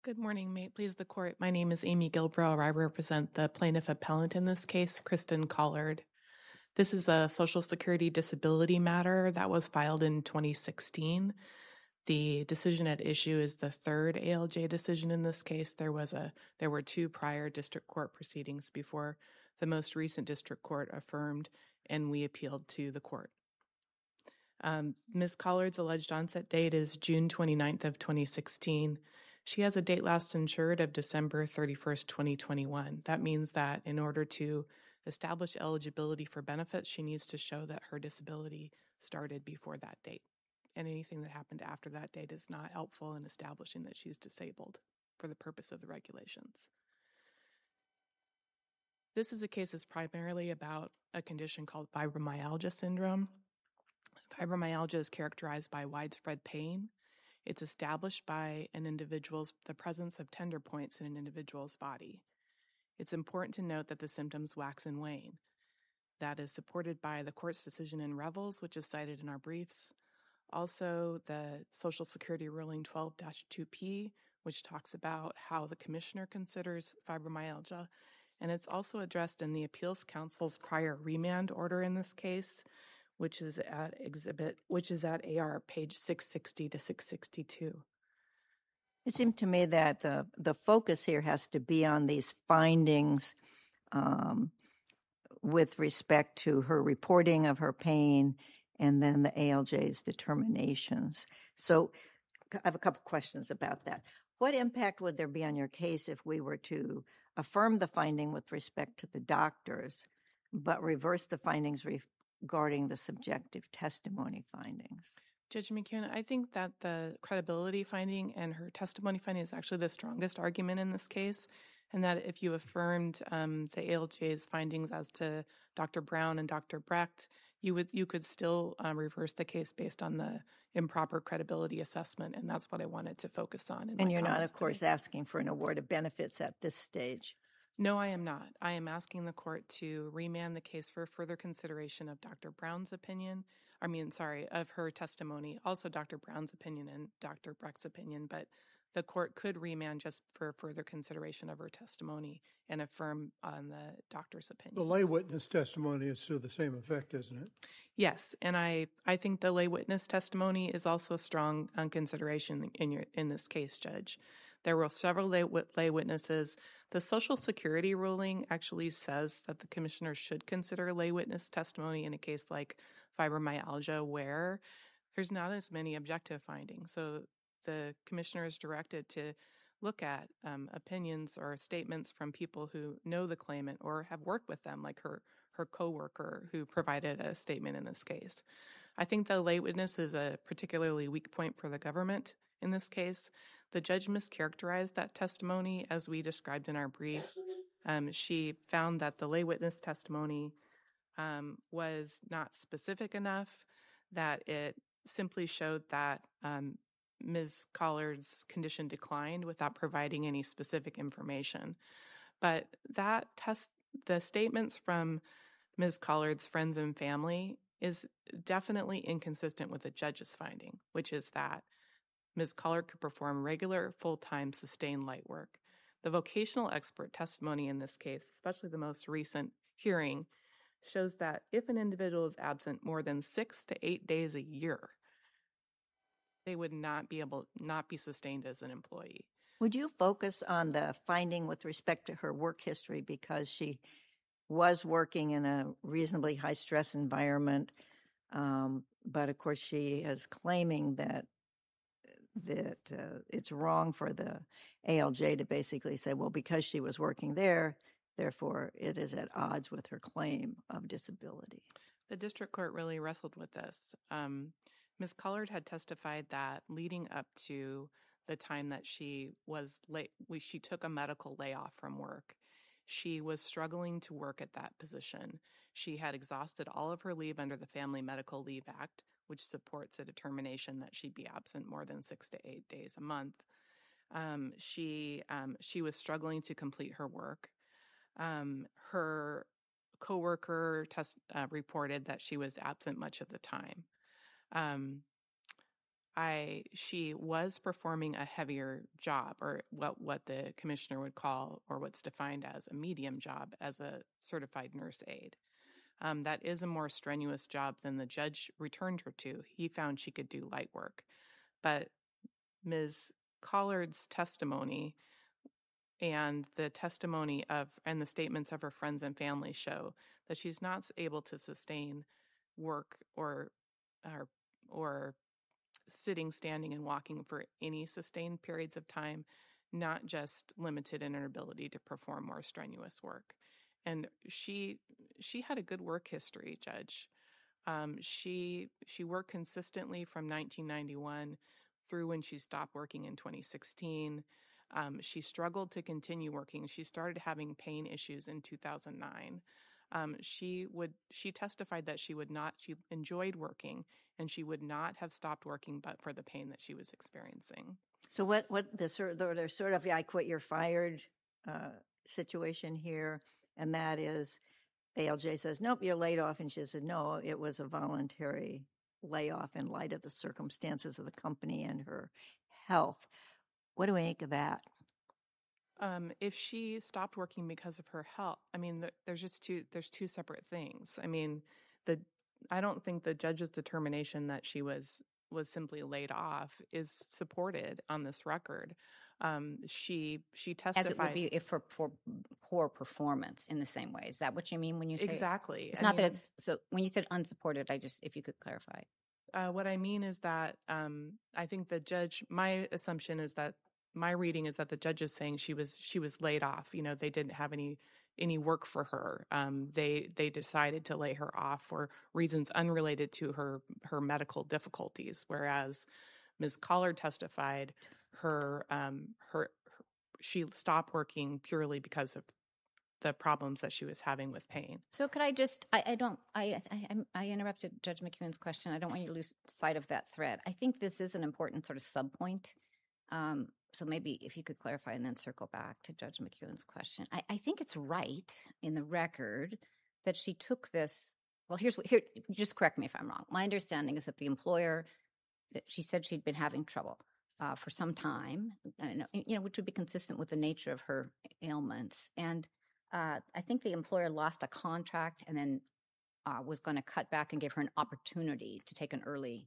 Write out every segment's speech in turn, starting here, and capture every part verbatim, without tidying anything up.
Good morning. May it please the court. My name is Amy Gilbrow. I represent the plaintiff appellant in this case, Kristen Collard. This is a Social Security disability matter that was filed in twenty sixteen. The decision at issue is the third A L J decision in this case. There was a there were two prior district court proceedings before the most recent district court affirmed, and we appealed to the court. Um, Miz Collard's alleged onset date is June twenty-ninth of twenty sixteen. She has a date last insured of December thirty-first, twenty twenty-one. That means that in order to establish eligibility for benefits, she needs to show that her disability started before that date. And anything that happened after that date is not helpful in establishing that she's disabled for the purpose of the regulations. This is a case that's primarily about a condition called fibromyalgia syndrome. Fibromyalgia is characterized by widespread pain. It's established by an individual's, the presence of tender points in an individual's body. It's important to note that the symptoms wax and wane. That is supported by the court's decision in Revels, which is cited in our briefs. Also, the Social Security ruling twelve dash two P, which talks about how the commissioner considers fibromyalgia. And it's also addressed in the Appeals Council's prior remand order in this case, which is at exhibit, which is at A R page six sixty to six sixty-two. It seemed to me that the, the focus here has to be on these findings um, with respect to her reporting of her pain and then the A L J's determinations. So I have a couple questions about that. What impact would there be on your case if we were to affirm the finding with respect to the doctors, but reverse the findings re- regarding the subjective testimony findings? Judge McKeown, I think that the credibility finding and her testimony finding is actually the strongest argument in this case, and that if you affirmed um, the A L J's findings as to Doctor Brown and Doctor Brecht, you would you could still um, reverse the case based on the improper credibility assessment, and that's what I wanted to focus on. In and my you're not, of today. course, asking for an award of benefits at this stage. No, I am not. I am asking the court to remand the case for further consideration of Doctor Brown's opinion. I mean, sorry, of her testimony, also Doctor Brown's opinion and Doctor Brecht's opinion, but the court could remand just for further consideration of her testimony and affirm on the doctor's opinion. The lay witness testimony is to the same effect, isn't it? Yes, and I, I think the lay witness testimony is also a strong um, consideration in your in this case, Judge. There were several lay, lay witnesses. The Social Security ruling actually says that the commissioner should consider lay witness testimony in a case like fibromyalgia where there's not as many objective findings. So the commissioner is directed to look at um, opinions or statements from people who know the claimant or have worked with them, like her, her coworker who provided a statement in this case. I think the lay witness is a particularly weak point for the government in this case. The judge mischaracterized that testimony as we described in our brief. Um, she found that the lay witness testimony um, was not specific enough, that it simply showed that um, Miz Collard's condition declined without providing any specific information. But that test, the statements from Miz Collard's friends and family is definitely inconsistent with the judge's finding, which is that Miz Collard could perform regular, full-time, sustained light work. The vocational expert testimony in this case, especially the most recent hearing, shows that if an individual is absent more than six to eight days a year, they would not be able, not be sustained as an employee. Would you focus on the finding with respect to her work history because she was working in a reasonably high-stress environment, um, but of course she is claiming that that uh, it's wrong for the A L J to basically say, well, because she was working there, therefore it is at odds with her claim of disability. The district court really wrestled with this. Um, Miz Collard had testified that leading up to the time that she was late, she took a medical layoff from work. She was struggling to work at that position. She had exhausted all of her leave under the Family Medical Leave Act, which supports a determination that she'd be absent more than six to eight days a month. Um, she um, she was struggling to complete her work. Um, her coworker test, uh, reported that she was absent much of the time. Um, I she was performing a heavier job, or what, what the commissioner would call, or what's defined as a medium job, as a certified nurse aide. Um, that is a more strenuous job than the judge returned her to. He found she could do light work. But Miz Collard's testimony and the testimony of and the statements of her friends and family show that she's not able to sustain work or or, or sitting, standing, and walking for any sustained periods of time, not just limited in her ability to perform more strenuous work. And she she had a good work history, Judge. Um, she she worked consistently from nineteen ninety-one through when she stopped working in twenty sixteen. Um, she struggled to continue working. She started having pain issues in two thousand nine. Um, she would she testified that she would not she enjoyed working, and she would not have stopped working but for the pain that she was experiencing. So what what the sort of, there's sort of I quit, you're fired uh, situation here, and that is A L J says nope, you're laid off, and she said no, it was a voluntary layoff in light of the circumstances of the company and her health. What do we make of that? Um, if she stopped working because of her health, I mean, th- there's just two, there's two separate things. I mean, the, I don't think the judge's determination that she was, was simply laid off is supported on this record. Um, she, she testified. As it would be if for, for poor performance in the same way. Is that what you mean when you say exactly? It's I not mean, that it's, so when you said unsupported, I just, if you could clarify. Uh, what I mean is that um, I think the judge, my assumption is that my reading is that the judge is saying she was she was laid off. You know, they didn't have any any work for her. Um, they they decided to lay her off for reasons unrelated to her her medical difficulties. Whereas Miz Collard testified her um, her, her she stopped working purely because of the problems that she was having with pain. So could I just, I, I don't, I, I I interrupted Judge McEwen's question. I don't want you to lose sight of that thread. I think this is an important sort of subpoint. Um, so maybe if you could clarify and then circle back to Judge McEwen's question. I, I think it's right in the record that she took this, well, here's what, here, just correct me if I'm wrong. My understanding is that the employer, that she said she'd been having trouble uh, for some time, uh, you know, which would be consistent with the nature of her ailments. And Uh, I think the employer lost a contract and then uh, was going to cut back and give her an opportunity to take an early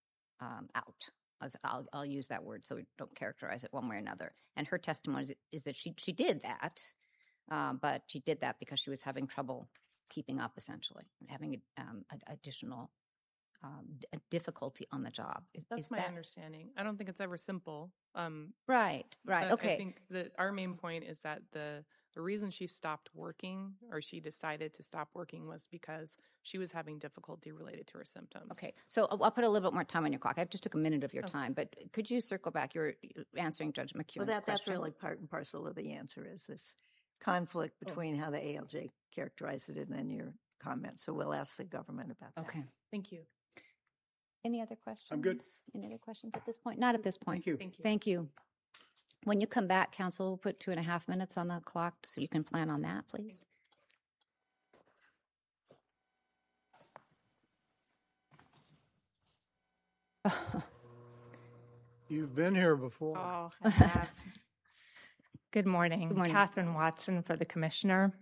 um, out. As I'll, I'll use that word so we don't characterize it one way or another. And her testimony is, is that she she did that, uh, but she did that because she was having trouble keeping up, essentially, having um, a, additional um, a difficulty on the job. Is, That's is my that... understanding. I don't think it's ever simple. Um, right, right, okay. I think that our main point is that the The reason she stopped working, or she decided to stop working, was because she was having difficulty related to her symptoms. Okay, so I'll put a little bit more time on your clock. I just took a minute of your okay. time, but could you circle back? You're answering Judge McEwen's well, that, question. that's really part and parcel of the answer, is this conflict between oh. how the A L J characterized it and then your comment. So we'll ask the government about that. Okay. Thank you. Any other questions? I'm good. Any other questions at this point? Not at this point. Thank you. Thank you. Thank you. When you come back, counsel, we'll put two and a half minutes on the clock so you can plan on that, please. You've been here before. Oh, I have. Good morning. Good morning. Catherine Watson for the commissioner.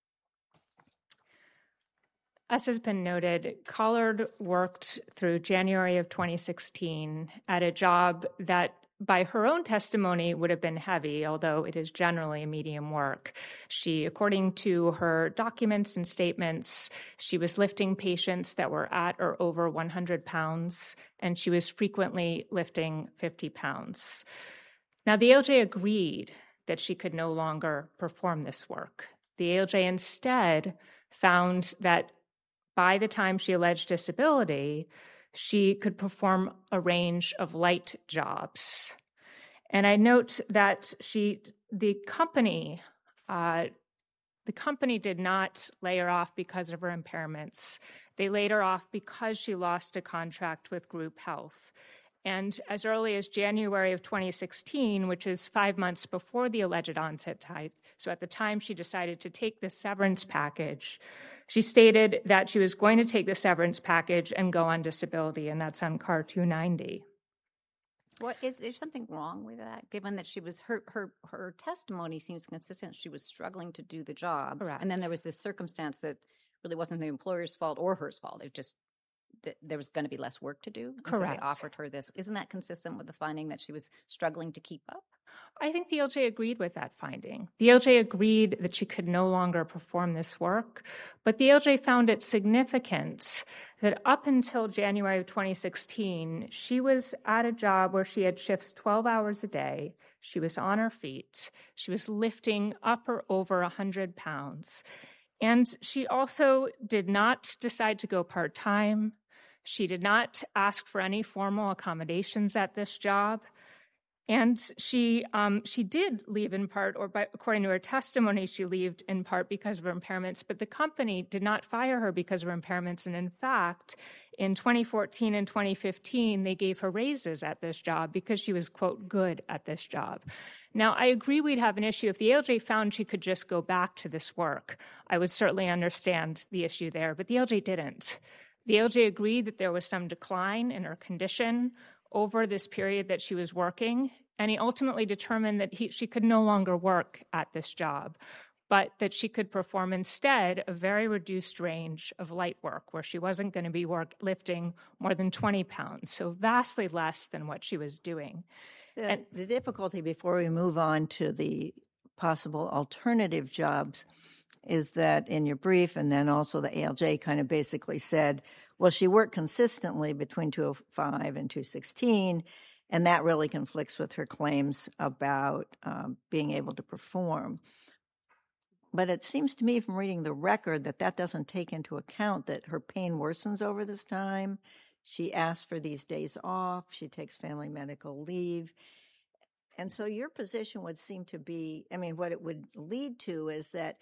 As has been noted, Collard worked through January of twenty sixteen at a job that, by her own testimony, would have been heavy, although it is generally medium work. She, according to her documents and statements, she was lifting patients that were at or over one hundred pounds, and she was frequently lifting fifty pounds. Now, the A L J agreed that she could no longer perform this work. The A L J instead found that by the time she alleged disability, she could perform a range of light jobs. And I note that she, the company, uh, the company did not lay her off because of her impairments. They laid her off because she lost a contract with Group Health. And as early as January of twenty sixteen, which is five months before the alleged onset type, so at the time she decided to take the severance package, she stated that she was going to take the severance package and go on disability, and that's on C A R two ninety. What is there something wrong with that? Given that she was her her her testimony seems consistent, she was struggling to do the job, Correct. and then there was this circumstance that really wasn't the employer's fault or hers fault. It just that there was going to be less work to do. And Correct. So they offered her this. Isn't that consistent with the finding that she was struggling to keep up? I think the L J agreed with that finding. The L J agreed that she could no longer perform this work, but the L J found it significant that up until January of twenty sixteen, she was at a job where she had shifts twelve hours a day. She was on her feet. She was lifting up or over one hundred pounds. And she also did not decide to go part-time. She did not ask for any formal accommodations at this job. And she um, she did leave in part, or by, according to her testimony, she left in part because of her impairments, but the company did not fire her because of her impairments. And in fact, in twenty fourteen and twenty fifteen, they gave her raises at this job because she was, quote, good at this job. Now, I agree we'd have an issue if the L J found she could just go back to this work. I would certainly understand the issue there, but the L J didn't. The L J agreed that there was some decline in her condition over this period that she was working, and he ultimately determined that he, she could no longer work at this job, but that she could perform instead a very reduced range of light work where she wasn't going to be work lifting more than twenty pounds, so vastly less than what she was doing. The, and, the difficulty before we move on to the possible alternative jobs is that in your brief, and then also the A L J kind of basically said, well, she worked consistently between two oh five and two sixteen, and that really conflicts with her claims about um, being able to perform. But it seems to me from reading the record that that doesn't take into account that her pain worsens over this time. She asks for these days off. She takes family medical leave. And so your position would seem to be, I mean, what it would lead to is that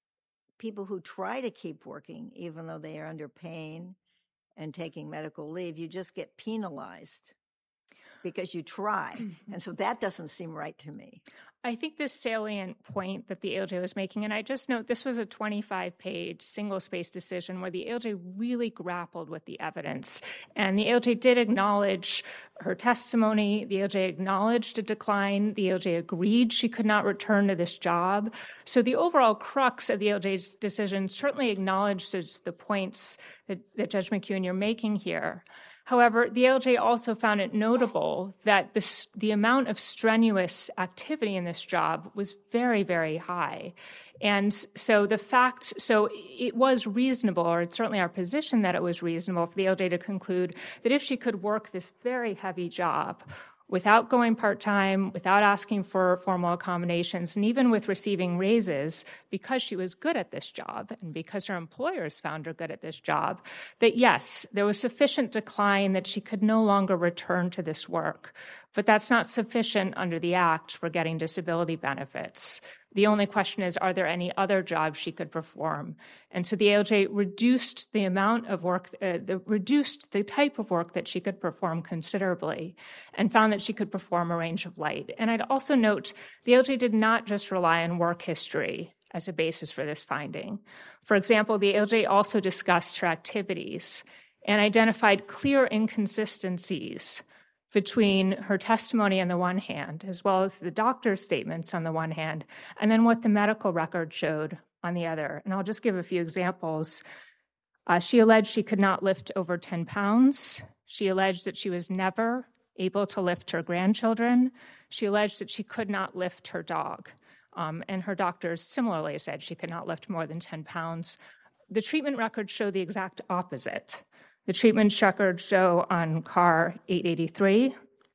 people who try to keep working, even though they are under pain and taking medical leave, you just get penalized because you try. And so that doesn't seem right to me. I think this salient point that the A L J was making, and I just note this was a twenty-five page single-space decision where the A L J really grappled with the evidence. And the A L J did acknowledge her testimony. The A L J acknowledged a decline. The A L J agreed she could not return to this job. So the overall crux of the A L J's decision certainly acknowledges the points that, that Judge McEwen, you're making here. However, the A L J also found it notable that this, the amount of strenuous activity in this job was very, very high. And so the fact, so it was reasonable, or it's certainly our position that it was reasonable for the A L J to conclude that if she could work this very heavy job without going part-time, without asking for formal accommodations, and even with receiving raises, because she was good at this job and because her employers found her good at this job, that yes, there was sufficient decline that she could no longer return to this work. But that's not sufficient under the Act for getting disability benefits. The only question is, are there any other jobs she could perform? And so the A L J reduced the amount of work, uh, the, reduced the type of work that she could perform considerably and found that she could perform a range of light. And I'd also note the A L J did not just rely on work history as a basis for this finding. For example, the A L J also discussed her activities and identified clear inconsistencies between her testimony on the one hand, as well as the doctor's statements on the one hand, and then what the medical record showed on the other. And I'll just give a few examples. Uh, she alleged she could not lift over ten pounds. She alleged that she was never able to lift her grandchildren. She alleged that she could not lift her dog. Um, and her doctors similarly said she could not lift more than ten pounds. The treatment records show the exact opposite. The treatment records show on C A R eight eighty-three,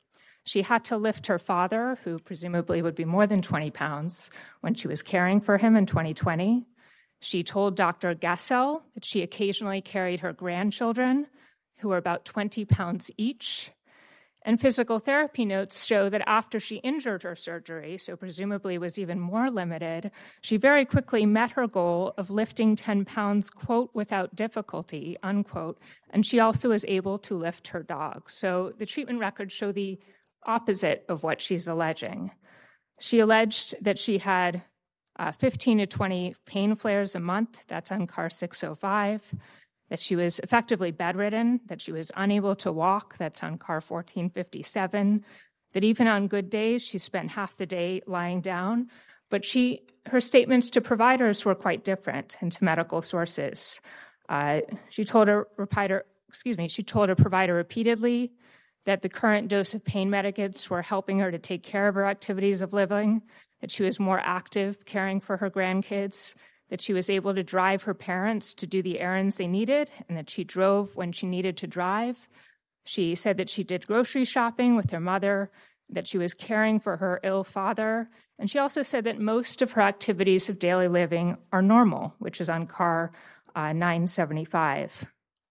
she had to lift her father, who presumably would be more than twenty pounds, when she was caring for him in twenty twenty. She told Doctor Gassel that she occasionally carried her grandchildren, who were about twenty pounds each. And physical therapy notes show that after she injured her surgery, so presumably was even more limited, she very quickly met her goal of lifting ten pounds, quote, without difficulty, unquote, and she also was able to lift her dog. So the treatment records show the opposite of what she's alleging. She alleged that she had uh, fifteen to twenty pain flares a month, that's on C A R six oh five, that she was effectively bedridden, that she was unable to walk, that's on C A R fourteen fifty-seven, that even on good days, she spent half the day lying down. But she, her statements to providers were quite different, and to medical sources. Uh, she told her provider, excuse me, she told her provider repeatedly that the current dose of pain medicates were helping her to take care of her activities of living, that she was more active caring for her grandkids, that she was able to drive her parents to do the errands they needed, and that she drove when she needed to drive. She said that she did grocery shopping with her mother, that she was caring for her ill father, and she also said that most of her activities of daily living are normal, which is on C A R uh, nine seventy-five.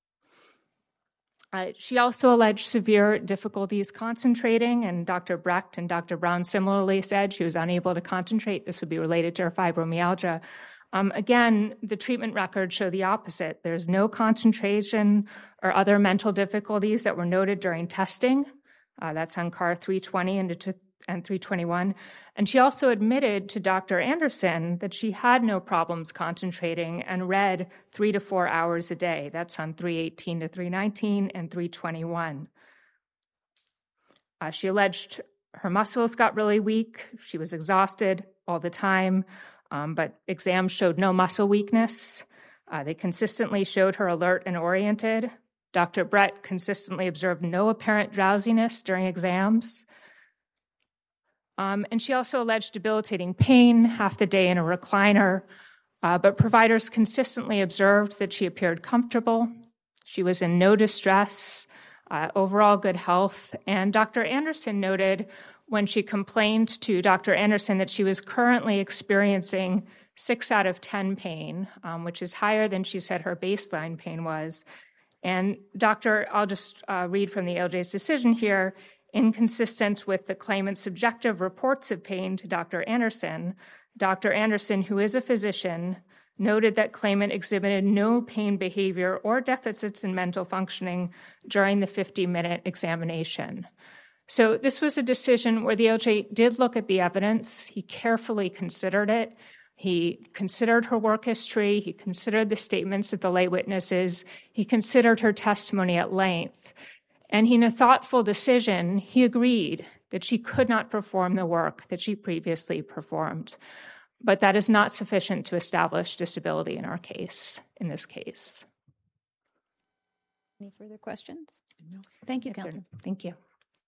Uh, she also alleged severe difficulties concentrating, and Doctor Brecht and Doctor Brown similarly said she was unable to concentrate. This would be related to her fibromyalgia. Um, again, the treatment records show the opposite. There's no concentration or other mental difficulties that were noted during testing. Uh, that's on C A R three twenty and, and three twenty-one. And she also admitted to Doctor Anderson that she had no problems concentrating and read three to four hours a day. That's on three eighteen to three nineteen and three twenty-one. Uh, she alleged her muscles got really weak. She was exhausted all the time, um, but exams showed no muscle weakness. Uh, they consistently showed her alert and oriented. Doctor Brett consistently observed no apparent drowsiness during exams. Um, and she also alleged debilitating pain, half the day in a recliner, uh, but providers consistently observed that she appeared comfortable. She was in no distress, uh, overall good health. And Doctor Anderson noted when she complained to Doctor Anderson that she was currently experiencing six out of ten pain, um, which is higher than she said her baseline pain was. And Doctor, I'll just uh, read from the A L J's decision here. Inconsistent with the claimant's subjective reports of pain to Doctor Anderson, Doctor Anderson, who is a physician, noted that claimant exhibited no pain behavior or deficits in mental functioning during the fifty-minute examination. So this was a decision where the A L J did look at the evidence. He carefully considered it. He considered her work history. He considered the statements of the lay witnesses. He considered her testimony at length. And in a thoughtful decision, he agreed that she could not perform the work that she previously performed. But that is not sufficient to establish disability in our case, in this case. Any further questions? No. Thank you, Counsel. Thank you.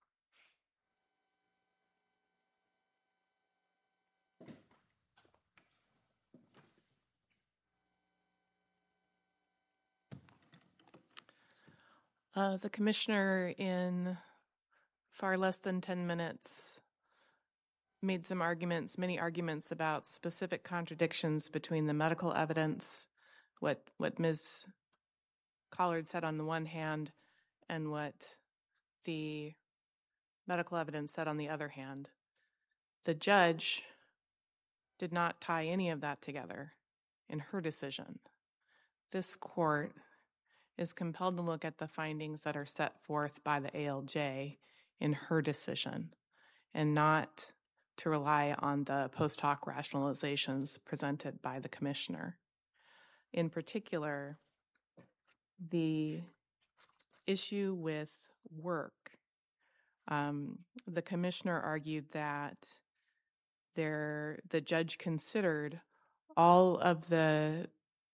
Uh, the commissioner, in far less than ten minutes, made some arguments, many arguments about specific contradictions between the medical evidence, what what Miz Collard said on the one hand, and what the medical evidence said on the other hand. The judge did not tie any of that together in her decision. This court is compelled to look at the findings that are set forth by the A L J in her decision and not to rely on the post hoc rationalizations presented by the commissioner. In particular, the issue with work, um, the commissioner argued that there, the judge considered all of the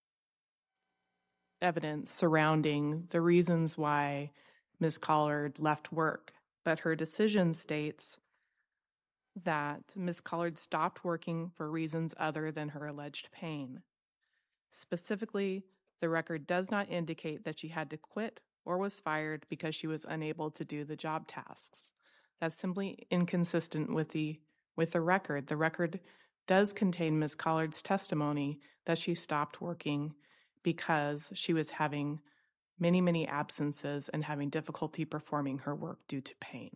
evidence surrounding the reasons why Miz Collard left work, but her decision states that Miz Collard stopped working for reasons other than her alleged pain. Specifically, the record does not indicate that she had to quit or was fired because she was unable to do the job tasks. That's simply inconsistent with the with the record. The record does contain Miz Collard's testimony that she stopped working because she was having many, many absences and having difficulty performing her work due to pain.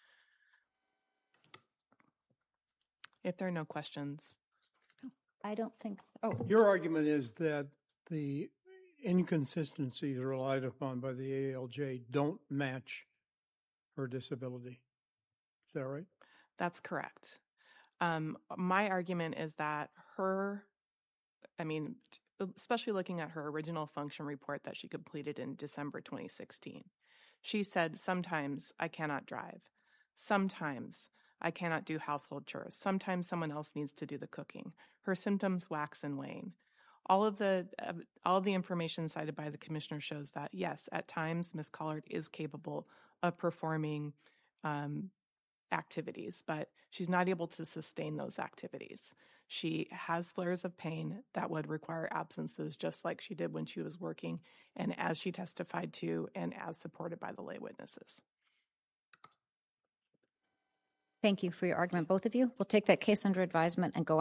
If there are no questions. I don't think, oh. Your argument is that the inconsistencies relied upon by the A L J don't match her disability. Is that right? That's correct. Um, my argument is that her, I mean, especially looking at her original function report that she completed in December twenty sixteen. She said, sometimes I cannot drive. Sometimes I cannot do household chores. Sometimes someone else needs to do the cooking. Her symptoms wax and wane. All of the uh, all of the information cited by the commissioner shows that, yes, at times Miz Collard is capable of performing um, activities, but she's not able to sustain those activities. She has flares of pain that would require absences, just like she did when she was working, and as she testified to, and as supported by the lay witnesses. Thank you for your argument, both of you. We'll take that case under advisement and go on.